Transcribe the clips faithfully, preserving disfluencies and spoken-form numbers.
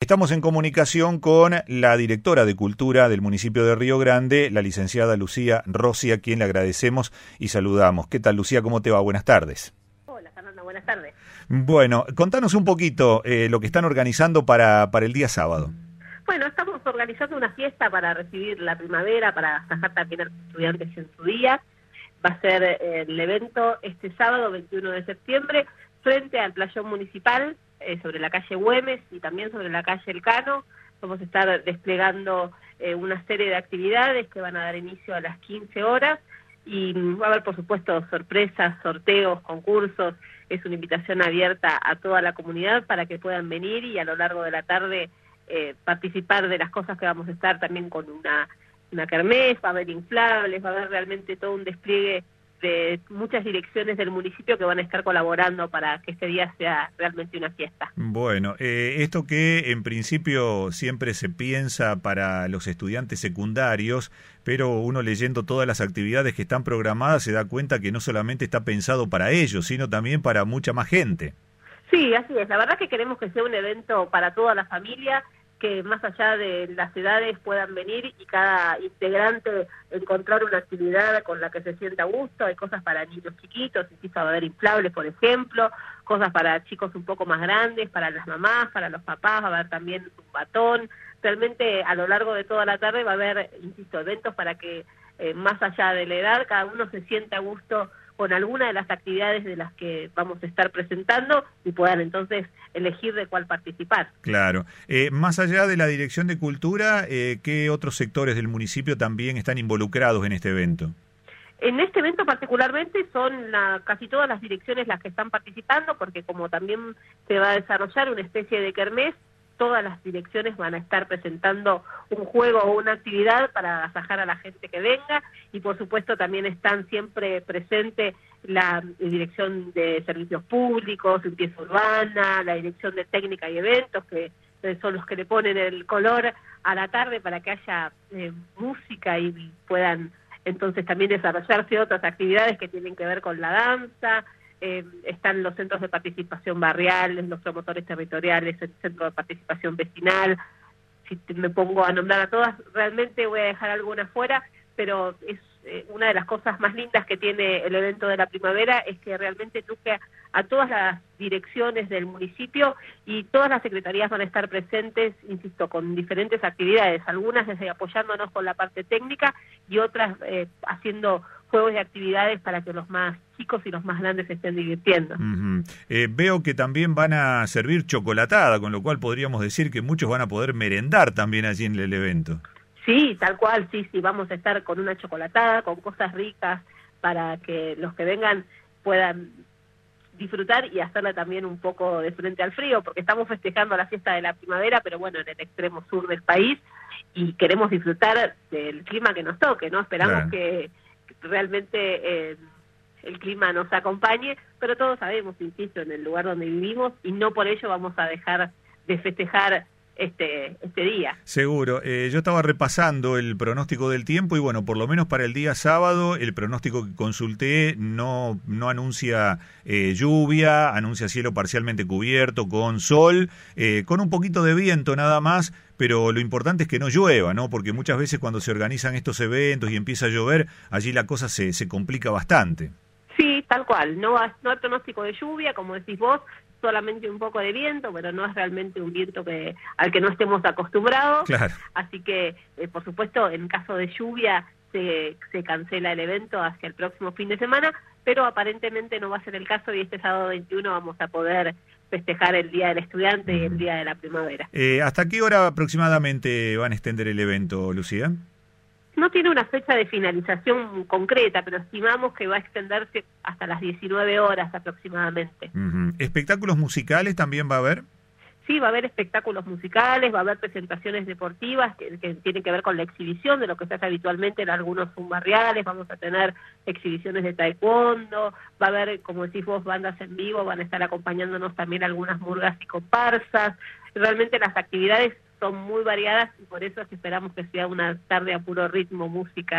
Estamos en comunicación con la directora de Cultura del municipio de Río Grande, la licenciada Lucía Rossi, a quien le agradecemos y saludamos. ¿Qué tal, Lucía? ¿Cómo te va? Buenas tardes. Hola, Fernando. Buenas tardes. Bueno, contanos un poquito eh, lo que están organizando para, para el día sábado. Bueno, estamos organizando una fiesta para recibir la primavera, para sacar también a los estudiantes en su día. Va a ser eh, el evento este sábado, veintiuno de septiembre, frente al playón municipal, eh, sobre la calle Güemes y también sobre la calle Elcano. Vamos a estar desplegando eh, una serie de actividades que van a dar inicio a las quince horas y va a haber, por supuesto, sorpresas, sorteos, concursos. Es una invitación abierta a toda la comunidad para que puedan venir y a lo largo de la tarde eh, participar de las cosas que vamos a estar también con una, una kermés, va a haber inflables, va a haber realmente todo un despliegue de muchas direcciones del municipio que van a estar colaborando para que este día sea realmente una fiesta. Bueno, eh, esto que en principio siempre se piensa para los estudiantes secundarios, pero uno leyendo todas las actividades que están programadas se da cuenta que no solamente está pensado para ellos, sino también para mucha más gente. Sí, así es. La verdad que queremos que sea un evento para toda la familia, que más allá de las edades puedan venir y cada integrante encontrar una actividad con la que se sienta a gusto. Hay cosas para niños chiquitos, insisto, va a haber inflables, por ejemplo, cosas para chicos un poco más grandes, para las mamás, para los papás, va a haber también un batón. Realmente a lo largo de toda la tarde va a haber, insisto, eventos para que eh, más allá de la edad cada uno se sienta a gusto con alguna de las actividades de las que vamos a estar presentando y puedan entonces elegir de cuál participar. Claro. Eh, más allá de la Dirección de Cultura, eh, ¿qué otros sectores del municipio también están involucrados en este evento? En este evento particularmente son la, casi todas las direcciones las que están participando, porque como también se va a desarrollar una especie de kermés, todas las direcciones van a estar presentando un juego o una actividad para agasajar a la gente que venga y por supuesto también están siempre presentes la Dirección de Servicios Públicos, Limpieza Urbana, la Dirección de Técnica y Eventos, que son los que le ponen el color a la tarde para que haya eh, música y puedan entonces también desarrollarse otras actividades que tienen que ver con la danza. Eh, están los centros de participación barriales, los promotores territoriales, el centro de participación vecinal. Si te, me pongo a nombrar a todas, realmente voy a dejar alguna fuera, pero es eh, una de las cosas más lindas que tiene el evento de la primavera es que realmente toca a todas las direcciones del municipio y todas las secretarías van a estar presentes, insisto, con diferentes actividades, algunas desde apoyándonos con la parte técnica y otras eh, haciendo juegos y actividades para que los más chicos y los más grandes se estén divirtiendo. Uh-huh. eh, veo que también van a servir chocolatada, con lo cual podríamos decir que muchos van a poder merendar también allí en el evento. Sí, tal cual, sí, sí, vamos a estar con una chocolatada, con cosas ricas para que los que vengan puedan disfrutar y hacerla también un poco de frente al frío, porque estamos festejando la fiesta de la primavera, pero bueno, en el extremo sur del país y queremos disfrutar del clima que nos toque, ¿no? Esperamos claro. que realmente eh, el clima nos acompañe, pero todos sabemos, insisto, en el lugar donde vivimos y no por ello vamos a dejar de festejar este este día. Seguro. Eh, yo estaba repasando el pronóstico del tiempo y bueno, por lo menos para el día sábado, el pronóstico que consulté no, no anuncia eh, lluvia, anuncia cielo parcialmente cubierto, con sol, eh, con un poquito de viento nada más, pero lo importante es que no llueva, ¿no? Porque muchas veces cuando se organizan estos eventos y empieza a llover, allí la cosa se, se complica bastante. Sí, tal cual. No, no hay pronóstico de lluvia, como decís vos, solamente un poco de viento, pero no es realmente un viento que al que no estemos acostumbrados. Claro. Así que, eh, por supuesto, en caso de lluvia se, se cancela el evento hacia el próximo fin de semana, pero aparentemente no va a ser el caso y este sábado veintiuno vamos a poder festejar el Día del Estudiante y el Día de la Primavera. Eh, ¿Hasta qué hora aproximadamente van a extender el evento, Lucía? No tiene una fecha de finalización concreta, pero estimamos que va a extenderse hasta las diecinueve horas aproximadamente. Uh-huh. ¿Espectáculos musicales también va a haber? Sí, va a haber espectáculos musicales, va a haber presentaciones deportivas que, que tienen que ver con la exhibición de lo que se hace habitualmente en algunos barriales. Vamos a tener exhibiciones de taekwondo, va a haber, como decís vos, bandas en vivo, van a estar acompañándonos también algunas murgas y comparsas. Realmente las actividades son muy variadas y por eso es que esperamos que sea una tarde a puro ritmo, música y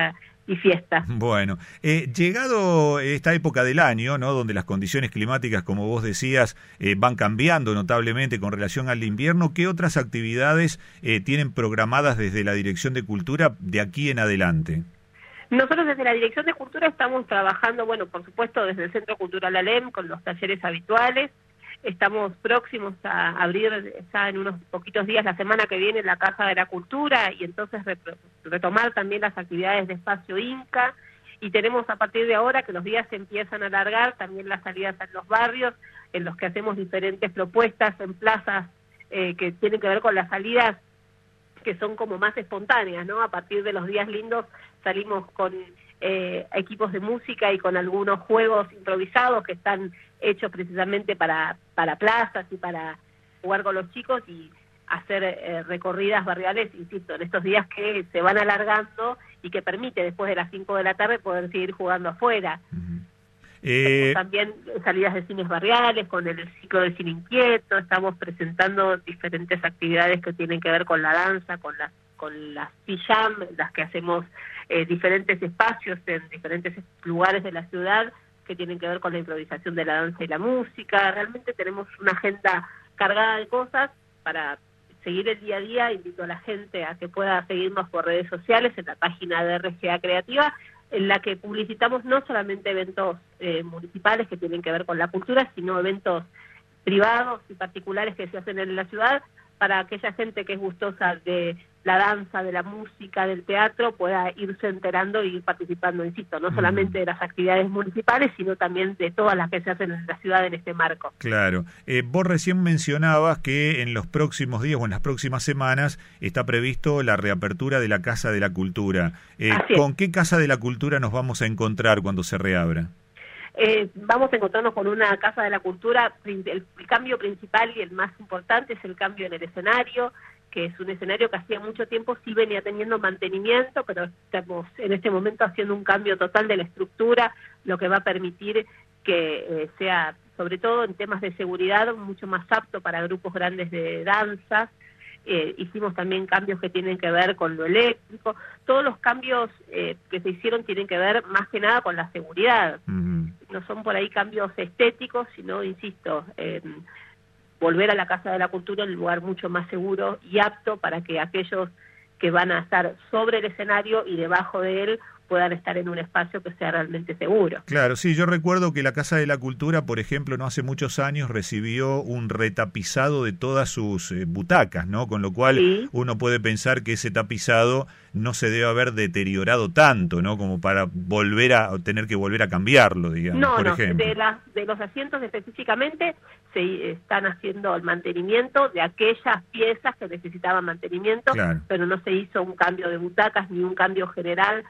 y fiesta. Bueno, eh, llegado esta época del año, ¿no?, donde las condiciones climáticas, como vos decías, eh, van cambiando notablemente con relación al invierno, ¿qué otras actividades eh, tienen programadas desde la Dirección de Cultura de aquí en adelante? Nosotros desde la Dirección de Cultura estamos trabajando, bueno, por supuesto desde el Centro Cultural Alem con los talleres habituales. Estamos próximos a abrir ya en unos poquitos días, la semana que viene, la Casa de la Cultura, y entonces retomar también las actividades de Espacio Inca. Y tenemos a partir de ahora, que los días se empiezan a alargar, también las salidas en los barrios, en los que hacemos diferentes propuestas en plazas eh, que tienen que ver con las salidas que son como más espontáneas, ¿no? A partir de los días lindos salimos con eh, equipos de música y con algunos juegos improvisados que están hechos precisamente para, para plazas y para jugar con los chicos y hacer eh, recorridas barriales, insisto, en estos días que se van alargando y que permite después de las cinco de la tarde poder seguir jugando afuera. Uh-huh. Eh... También salidas de cines barriales, con el ciclo del cine inquieto, estamos presentando diferentes actividades que tienen que ver con la danza, con las con las pijam, las que hacemos eh, diferentes espacios en diferentes lugares de la ciudad que tienen que ver con la improvisación de la danza y la música. Realmente tenemos una agenda cargada de cosas para seguir el día a día. Invito a la gente a que pueda seguirnos por redes sociales en la página de R G A Creativa, en la que publicitamos no solamente eventos eh, municipales que tienen que ver con la cultura, sino eventos privados y particulares que se hacen en la ciudad, para aquella gente que es gustosa de la danza, de la música, del teatro, pueda irse enterando y ir participando, insisto, no solamente de las actividades municipales, sino también de todas las que se hacen en la ciudad en este marco. Claro. Eh, vos recién mencionabas que en los próximos días o en las próximas semanas está previsto la reapertura de la Casa de la Cultura. Eh, ¿Con qué Casa de la Cultura nos vamos a encontrar cuando se reabra? Eh, vamos a encontrarnos con una Casa de la Cultura. El, el cambio principal y el más importante es el cambio en el escenario, que es un escenario que hacía mucho tiempo sí venía teniendo mantenimiento, pero estamos en este momento haciendo un cambio total de la estructura, lo que va a permitir que eh, sea, sobre todo en temas de seguridad, mucho más apto para grupos grandes de danzas. Eh, hicimos también cambios que tienen que ver con lo eléctrico. Todos los cambios eh, que se hicieron tienen que ver más que nada con la seguridad. Uh-huh. No son por ahí cambios estéticos, sino, insisto, eh, volver a la Casa de la Cultura en un lugar mucho más seguro y apto para que aquellos que van a estar sobre el escenario y debajo de él puedan estar en un espacio que sea realmente seguro. Claro, sí, yo recuerdo que la Casa de la Cultura, por ejemplo, no hace muchos años recibió un retapizado de todas sus eh, butacas, ¿no? Con lo cual sí, uno puede pensar que ese tapizado no se debe haber deteriorado tanto, ¿no? Como para volver a tener que volver a cambiarlo, digamos, no, por no, ejemplo. De, la, de los asientos específicamente se están haciendo el mantenimiento de aquellas piezas que necesitaban mantenimiento, claro, pero no se hizo un cambio de butacas ni un cambio general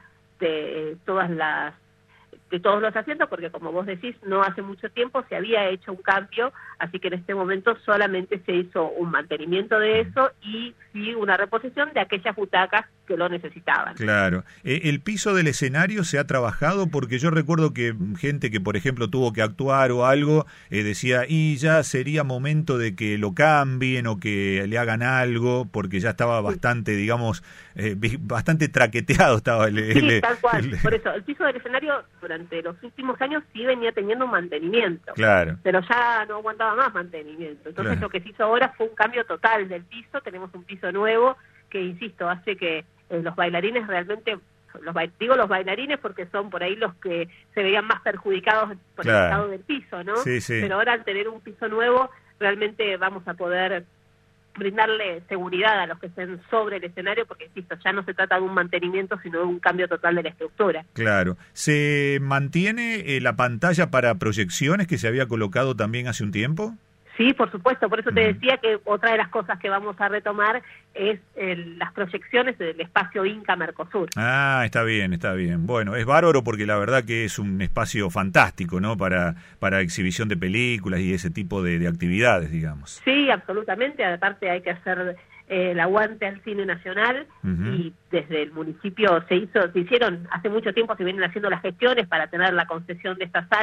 de todas las de todos los asientos, porque como vos decís, no hace mucho tiempo se había hecho un cambio, así que en este momento solamente se hizo un mantenimiento de eso y sí una reposición de aquellas butacas que lo necesitaban. Claro. Eh, ¿El piso del escenario se ha trabajado? Porque yo recuerdo que gente que, por ejemplo, tuvo que actuar o algo, eh, decía, y ya sería momento de que lo cambien o que le hagan algo, porque ya estaba bastante, sí, digamos, eh, bastante traqueteado estaba el... Sí, el, tal cual. El, Por eso, el piso del escenario durante los últimos años sí venía teniendo un mantenimiento. Claro. Pero ya no aguantaba más mantenimiento. Entonces, claro, lo que se hizo ahora fue un cambio total del piso. Tenemos un piso nuevo que, insisto, hace que eh, los bailarines realmente, los digo los bailarines porque son por ahí los que se veían más perjudicados por, claro, el estado del piso, ¿no? Sí, sí. Pero ahora al tener un piso nuevo, realmente vamos a poder brindarle seguridad a los que estén sobre el escenario, porque, insisto, ya no se trata de un mantenimiento, sino de un cambio total de la estructura. Claro. ¿Se mantiene eh, la pantalla para proyecciones que se había colocado también hace un tiempo? Sí, por supuesto, por eso te decía que otra de las cosas que vamos a retomar es el, las proyecciones del espacio Inca Mercosur. Ah, está bien, está bien. Bueno, es bárbaro porque la verdad que es un espacio fantástico, ¿no? Para, para exhibición de películas y ese tipo de, de actividades, digamos. Sí, absolutamente. Aparte hay que hacer eh, el aguante al cine nacional, uh-huh, y desde el municipio se hizo, se hicieron hace mucho tiempo, se vienen haciendo las gestiones para tener la concesión de esta sala,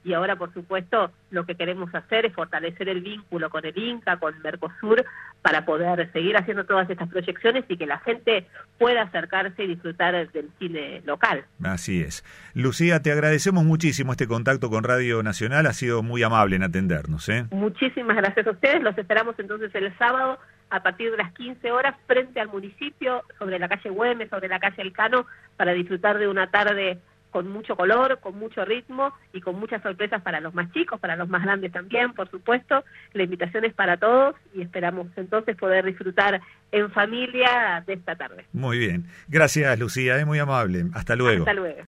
y ahora, por supuesto, lo que queremos hacer es fortalecer el vínculo con el INCA, con Mercosur, para poder seguir haciendo todas estas proyecciones y que la gente pueda acercarse y disfrutar del cine local. Así es. Lucía, te agradecemos muchísimo este contacto con Radio Nacional, ha sido muy amable en atendernos, ¿eh? Muchísimas gracias a ustedes, los esperamos entonces el sábado a partir de las quince horas frente al municipio, sobre la calle Güemes, sobre la calle Elcano, para disfrutar de una tarde con mucho color, con mucho ritmo y con muchas sorpresas para los más chicos, para los más grandes también, por supuesto. La invitación es para todos y esperamos entonces poder disfrutar en familia de esta tarde. Muy bien. Gracias, Lucía, es muy amable. Hasta luego. Hasta luego.